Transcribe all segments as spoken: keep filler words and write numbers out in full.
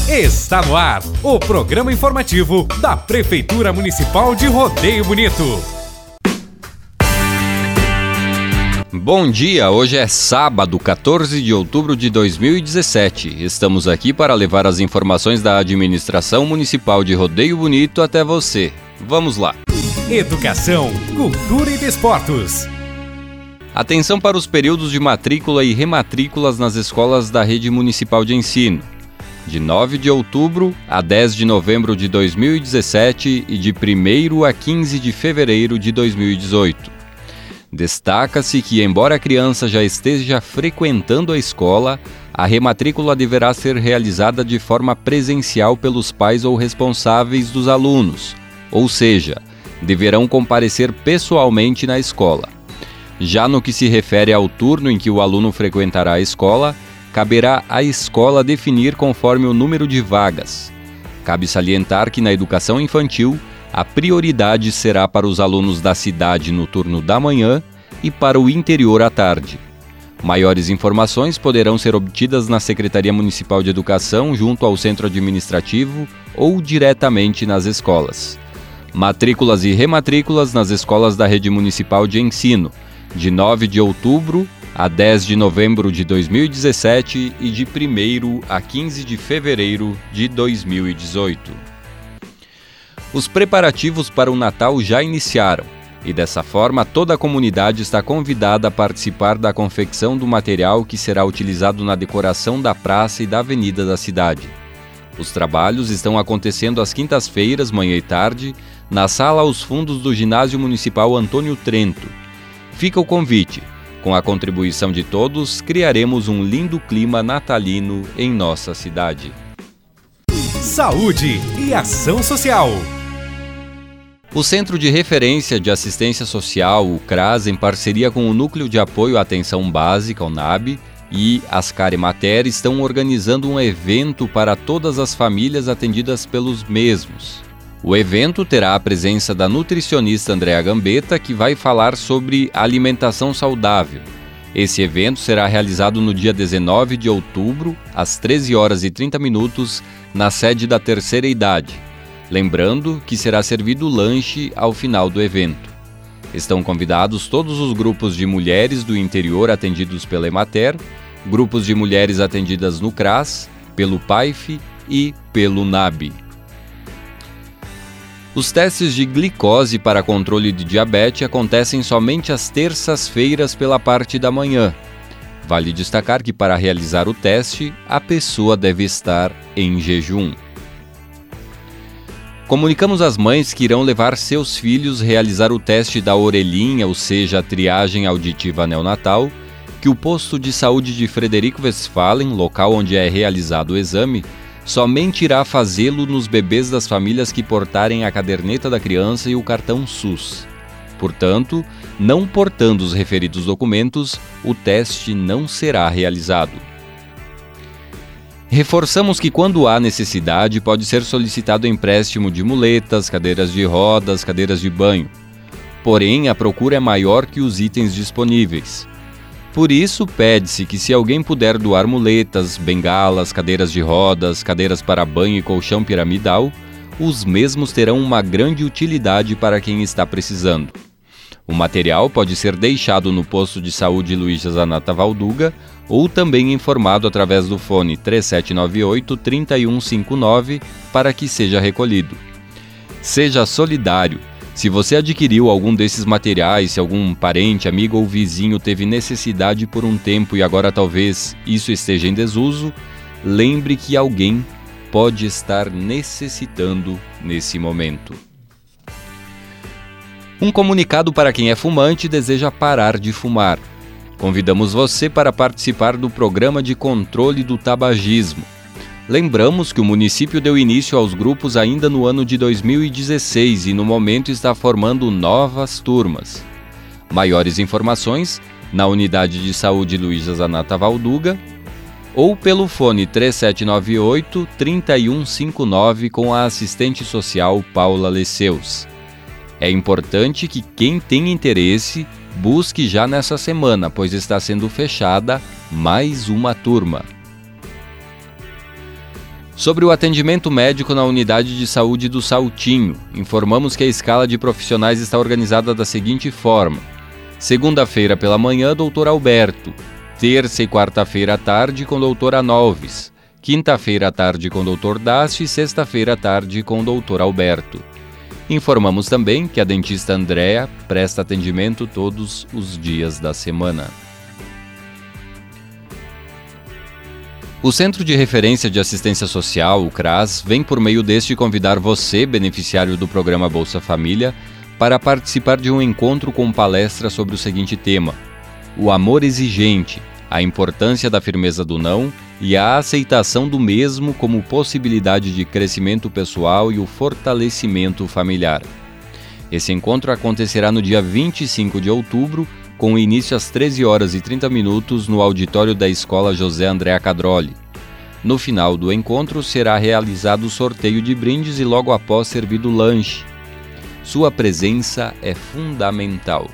Está no ar o programa informativo da Prefeitura Municipal de Rodeio Bonito. Bom dia, hoje é sábado, quatorze de outubro de dois mil e dezessete. Estamos aqui para levar as informações da Administração Municipal de Rodeio Bonito até você. Vamos lá. Educação, cultura e desportos. Atenção para os períodos de matrícula e rematrículas nas escolas da Rede Municipal de Ensino. De nove de outubro a dez de novembro de dois mil e dezessete e de primeiro a quinze de fevereiro de dois mil e dezoito. Destaca-se que, embora a criança já esteja frequentando a escola, a rematrícula deverá ser realizada de forma presencial pelos pais ou responsáveis dos alunos, ou seja, deverão comparecer pessoalmente na escola. Já no que se refere ao turno em que o aluno frequentará a escola, caberá à escola definir conforme o número de vagas. Cabe salientar que na educação infantil, a prioridade será para os alunos da cidade no turno da manhã e para o interior à tarde. Maiores informações poderão ser obtidas na Secretaria Municipal de Educação junto ao Centro Administrativo ou diretamente nas escolas. Matrículas e rematrículas nas escolas da Rede Municipal de Ensino, de nove de outubro a dez de novembro de dois mil e dezessete e de primeiro a quinze de fevereiro de dois mil e dezoito. Os preparativos para o Natal já iniciaram e, dessa forma, toda a comunidade está convidada a participar da confecção do material que será utilizado na decoração da praça e da avenida da cidade. Os trabalhos estão acontecendo às quintas-feiras, manhã e tarde, na sala aos fundos do Ginásio Municipal Antônio Trento. Fica o convite. Com a contribuição de todos, criaremos um lindo clima natalino em nossa cidade. Saúde e ação social. O Centro de Referência de Assistência Social, o CRAS, em parceria com o Núcleo de Apoio à Atenção Básica, o NAB, e Ascar Emater, estão organizando um evento para todas as famílias atendidas pelos mesmos. O evento terá a presença da nutricionista Andréa Gambetta, que vai falar sobre alimentação saudável. Esse evento será realizado no dia dezenove de outubro, às treze horas e trinta minutos, na sede da Terceira Idade. Lembrando que será servido lanche ao final do evento. Estão convidados todos os grupos de mulheres do interior atendidos pela Emater, grupos de mulheres atendidas no CRAS, pelo PAIF e pelo NAB. Os testes de glicose para controle de diabetes acontecem somente às terças-feiras pela parte da manhã. Vale destacar que, para realizar o teste, a pessoa deve estar em jejum. Comunicamos às mães que irão levar seus filhos realizar o teste da orelhinha, ou seja, a triagem auditiva neonatal, que o posto de saúde de Frederico Westphalen, local onde é realizado o exame, somente irá fazê-lo nos bebês das famílias que portarem a caderneta da criança e o cartão SUS. Portanto, não portando os referidos documentos, o teste não será realizado. Reforçamos que, quando há necessidade, pode ser solicitado empréstimo de muletas, cadeiras de rodas, cadeiras de banho. Porém, a procura é maior que os itens disponíveis. Por isso, pede-se que, se alguém puder doar muletas, bengalas, cadeiras de rodas, cadeiras para banho e colchão piramidal, os mesmos terão uma grande utilidade para quem está precisando. O material pode ser deixado no posto de saúde Luísa Zanata Valduga ou também informado através do fone três sete nove oito, três um cinco nove para que seja recolhido. Seja solidário. Se você adquiriu algum desses materiais, se algum parente, amigo ou vizinho teve necessidade por um tempo e agora talvez isso esteja em desuso, lembre que alguém pode estar necessitando nesse momento. Um comunicado para quem é fumante e deseja parar de fumar. Convidamos você para participar do programa de controle do tabagismo. Lembramos que o município deu início aos grupos ainda no ano de dois mil e dezesseis e no momento está formando novas turmas. Maiores informações na Unidade de Saúde Luísa Zanata Valduga ou pelo fone três sete nove oito, três um cinco nove com a assistente social Paula Leceus. É importante que quem tem interesse busque já nessa semana, pois está sendo fechada mais uma turma. Sobre o atendimento médico na unidade de saúde do Saltinho, informamos que a escala de profissionais está organizada da seguinte forma: segunda-feira pela manhã, doutor Alberto; terça e quarta-feira à tarde com doutor Anoves; quinta-feira à tarde com doutor Dácio e sexta-feira à tarde com doutor Alberto. Informamos também que a dentista Andréa presta atendimento todos os dias da semana. O Centro de Referência de Assistência Social, o CRAS, vem por meio deste convidar você, beneficiário do programa Bolsa Família, para participar de um encontro com palestra sobre o seguinte tema: o amor exigente, a importância da firmeza do não e a aceitação do mesmo como possibilidade de crescimento pessoal e o fortalecimento familiar. Esse encontro acontecerá no dia vinte e cinco de outubro, com início às treze horas e trinta minutos no auditório da Escola José André Cadrolli. No final do encontro será realizado o sorteio de brindes e logo após servido lanche. Sua presença é fundamental.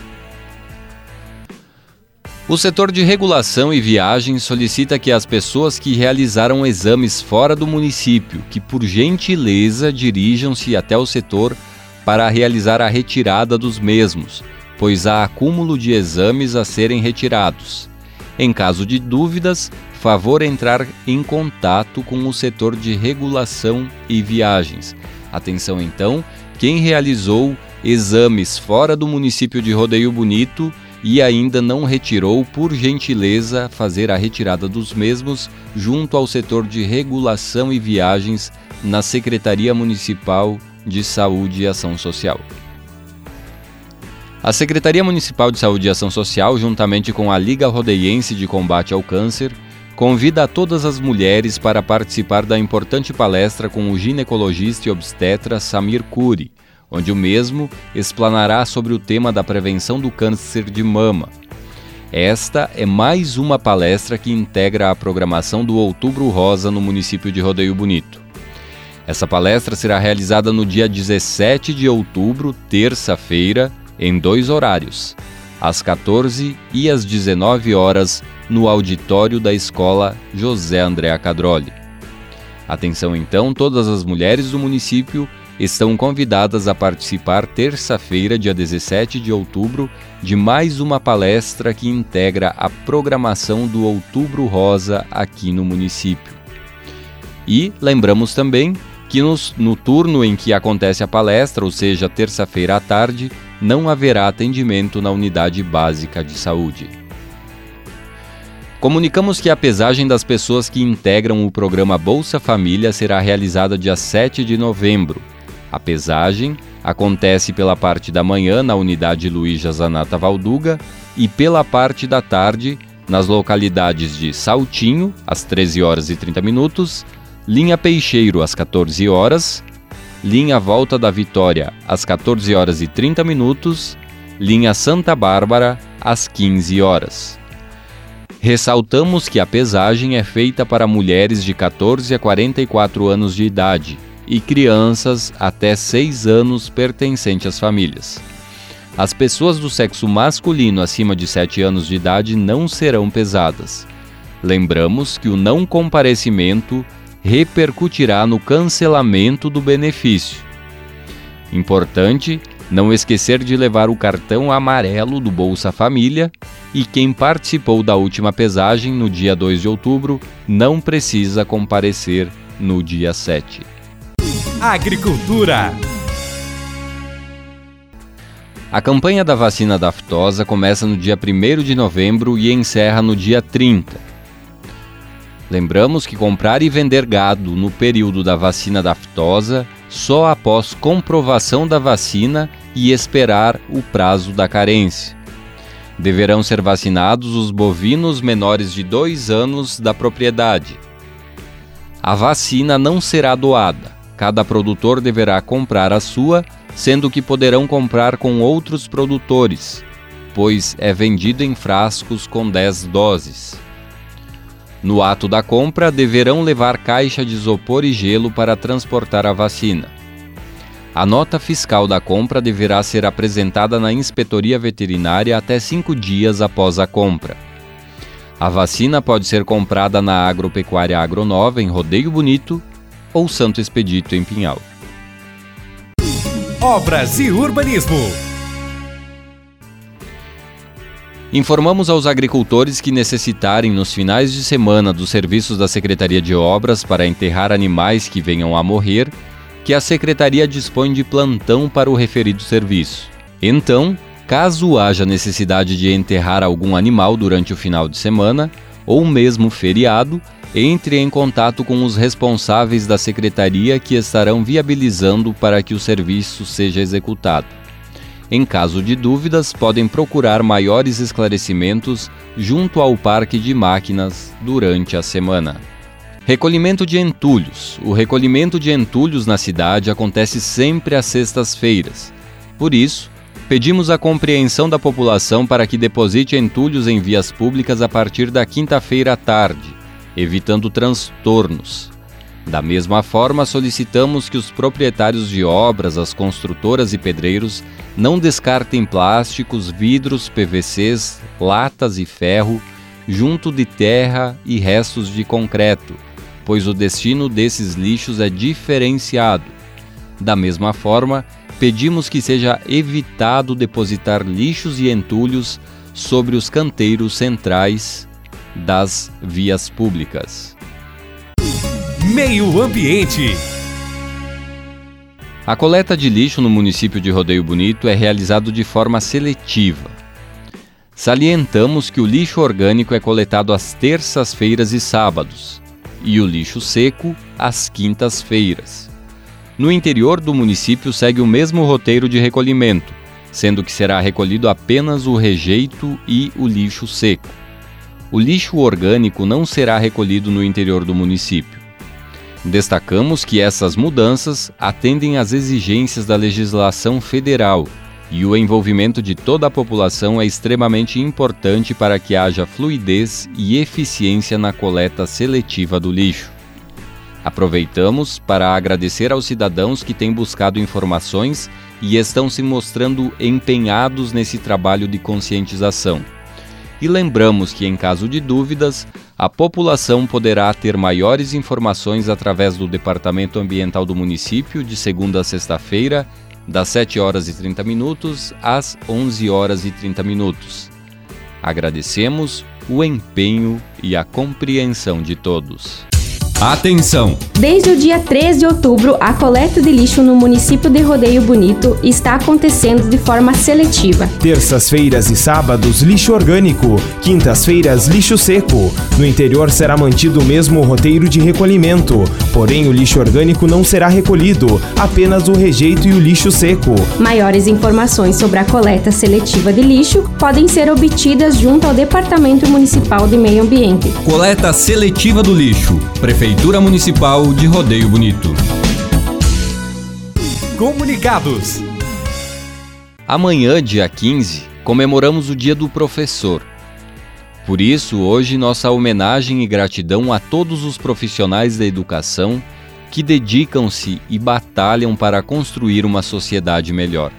O setor de regulação e viagens solicita que as pessoas que realizaram exames fora do município, que por gentileza dirijam-se até o setor para realizar a retirada dos mesmos, pois há acúmulo de exames a serem retirados. Em caso de dúvidas, favor entrar em contato com o setor de regulação e viagens. Atenção então, quem realizou exames fora do município de Rodeio Bonito e ainda não retirou, por gentileza, fazer a retirada dos mesmos junto ao setor de regulação e viagens na Secretaria Municipal de Saúde e Ação Social. A Secretaria Municipal de Saúde e Ação Social, juntamente com a Liga Rodeiense de Combate ao Câncer, convida a todas as mulheres para participar da importante palestra com o ginecologista e obstetra Samir Curi, onde o mesmo explanará sobre o tema da prevenção do câncer de mama. Esta é mais uma palestra que integra a programação do Outubro Rosa no município de Rodeio Bonito. Essa palestra será realizada no dia dezessete de outubro, terça-feira, em dois horários, às quatorze e às dezenove horas, no auditório da Escola José André Cadrolli. Atenção então, todas as mulheres do município estão convidadas a participar terça-feira, dia dezessete de outubro, de mais uma palestra que integra a programação do Outubro Rosa aqui no município. E lembramos também que nos, no turno em que acontece a palestra, ou seja, terça-feira à tarde, não haverá atendimento na unidade básica de saúde. Comunicamos que a pesagem das pessoas que integram o programa Bolsa Família será realizada dia sete de novembro. A pesagem acontece pela parte da manhã na unidade Luísa Zanata Valduga e pela parte da tarde nas localidades de Saltinho, às treze horas e trinta minutos, Linha Peixeiro, às quatorze horas, Linha Volta da Vitória, às quatorze horas e trinta minutos, Linha Santa Bárbara, às quinze horas. Ressaltamos que a pesagem é feita para mulheres de quatorze a quarenta e quatro anos de idade e crianças até seis anos pertencentes às famílias. As pessoas do sexo masculino acima de sete anos de idade não serão pesadas. Lembramos que o não comparecimento repercutirá no cancelamento do benefício. Importante não esquecer de levar o cartão amarelo do Bolsa Família e quem participou da última pesagem no dia dois de outubro não precisa comparecer no dia sete. Agricultura. A campanha da vacina da aftosa começa no dia primeiro de novembro e encerra no dia trinta. Lembramos que comprar e vender gado no período da vacina da aftosa só após comprovação da vacina e esperar o prazo da carência. Deverão ser vacinados os bovinos menores de dois anos da propriedade. A vacina não será doada. Cada produtor deverá comprar a sua, sendo que poderão comprar com outros produtores, pois é vendido em frascos com dez doses. No ato da compra, deverão levar caixa de isopor e gelo para transportar a vacina. A nota fiscal da compra deverá ser apresentada na inspetoria veterinária até cinco dias após a compra. A vacina pode ser comprada na Agropecuária Agronova, em Rodeio Bonito, ou Santo Expedito, em Pinhal. Obras e urbanismo. Informamos aos agricultores que necessitarem nos finais de semana dos serviços da Secretaria de Obras para enterrar animais que venham a morrer, que a Secretaria dispõe de plantão para o referido serviço. Então, caso haja necessidade de enterrar algum animal durante o final de semana, ou mesmo feriado, entre em contato com os responsáveis da Secretaria que estarão viabilizando para que o serviço seja executado. Em caso de dúvidas, podem procurar maiores esclarecimentos junto ao Parque de Máquinas durante a semana. Recolhimento de entulhos. O recolhimento de entulhos na cidade acontece sempre às sextas-feiras. Por isso, pedimos a compreensão da população para que deposite entulhos em vias públicas a partir da quinta-feira à tarde, evitando transtornos. Da mesma forma, solicitamos que os proprietários de obras, as construtoras e pedreiros não descartem plásticos, vidros, P V Cs, latas e ferro junto de terra e restos de concreto, pois o destino desses lixos é diferenciado. Da mesma forma, pedimos que seja evitado depositar lixos e entulhos sobre os canteiros centrais das vias públicas. Meio Ambiente. A coleta de lixo no município de Rodeio Bonito é realizado de forma seletiva. Salientamos que o lixo orgânico é coletado às terças-feiras e sábados, e o lixo seco às quintas-feiras. No interior do município segue o mesmo roteiro de recolhimento, sendo que será recolhido apenas o rejeito e o lixo seco. O lixo orgânico não será recolhido no interior do município. Destacamos que essas mudanças atendem às exigências da legislação federal e o envolvimento de toda a população é extremamente importante para que haja fluidez e eficiência na coleta seletiva do lixo. Aproveitamos para agradecer aos cidadãos que têm buscado informações e estão se mostrando empenhados nesse trabalho de conscientização. E lembramos que, em caso de dúvidas, a população poderá ter maiores informações através do Departamento Ambiental do município de segunda a sexta-feira, das sete horas e trinta minutos às onze horas e trinta minutos. Agradecemos o empenho e a compreensão de todos. Atenção! Desde o dia três de outubro, a coleta de lixo no município de Rodeio Bonito está acontecendo de forma seletiva. Terças-feiras e sábados, lixo orgânico. Quintas-feiras, lixo seco. No interior será mantido o mesmo roteiro de recolhimento, porém o lixo orgânico não será recolhido, apenas o rejeito e o lixo seco. Maiores informações sobre a coleta seletiva de lixo podem ser obtidas junto ao Departamento Municipal de Meio Ambiente. Coleta seletiva do lixo. Prefeitura Municipal de Rodeio Bonito. Comunicados. Amanhã, dia quinze, comemoramos o Dia do Professor. Por isso, hoje, nossa homenagem e gratidão a todos os profissionais da educação que dedicam-se e batalham para construir uma sociedade melhor.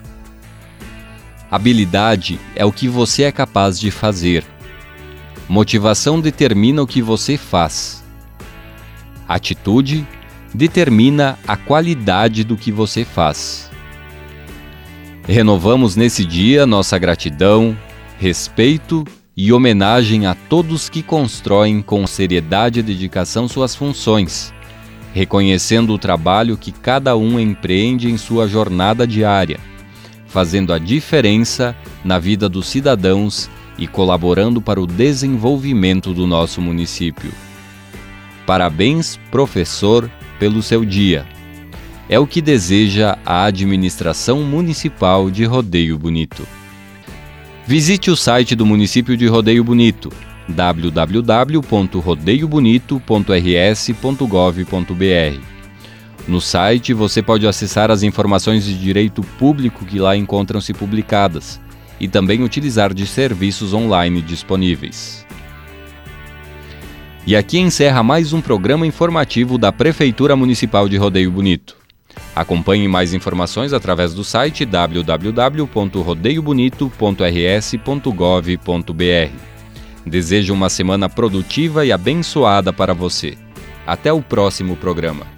Habilidade é o que você é capaz de fazer. Motivação determina o que você faz. Atitude determina a qualidade do que você faz. Renovamos nesse dia nossa gratidão, respeito e homenagem a todos que constroem com seriedade e dedicação suas funções, reconhecendo o trabalho que cada um empreende em sua jornada diária, fazendo a diferença na vida dos cidadãos e colaborando para o desenvolvimento do nosso município. Parabéns, professor, pelo seu dia. É o que deseja a Administração Municipal de Rodeio Bonito. Visite o site do município de Rodeio Bonito, w w w ponto rodeio bonito ponto r s ponto gov ponto b r. No site você pode acessar as informações de direito público que lá encontram-se publicadas e também utilizar de serviços online disponíveis. E aqui encerra mais um programa informativo da Prefeitura Municipal de Rodeio Bonito. Acompanhe mais informações através do site w w w ponto rodeio bonito ponto r s ponto gov ponto b r. Desejo uma semana produtiva e abençoada para você. Até o próximo programa.